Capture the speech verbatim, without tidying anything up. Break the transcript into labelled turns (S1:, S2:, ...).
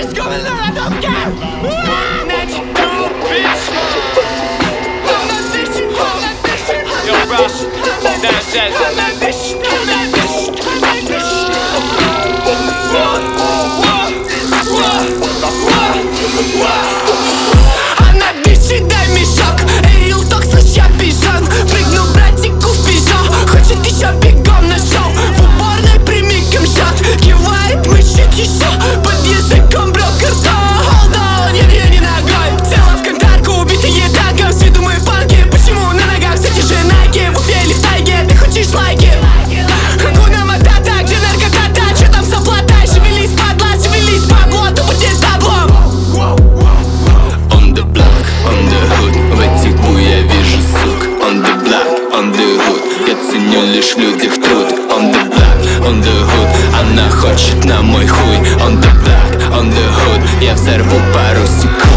S1: It's going on, I don't care.
S2: Yo, Rush, downstairs.
S1: Она дышит, дай мешок. Эрил ток, слышь, я пижон. Прыгнул братику в пижо. Хочет еще бегом на шоу. В уборной прямиком шот. Кивает мышек еще. Под языком брокер то. Hold on, я не, не ногой. Села в контарку, убитые танком. С виду мы панки. Почему на ногах все те же найки? В Уфе или в тайге, ты хочешь лайки? Хакуна Матата, где наркотата? Че там с оплатой? Шевелись, падла, шевелись, бабло. То будет таблом.
S3: On the block, on the hood. В этих бу я вижу сук. On the block, on the hood. Я ценю лишь в людях труд. On the block, on the hood. Она хочет на мой хуй. On the block, on the hood. Я взорву пару секунд.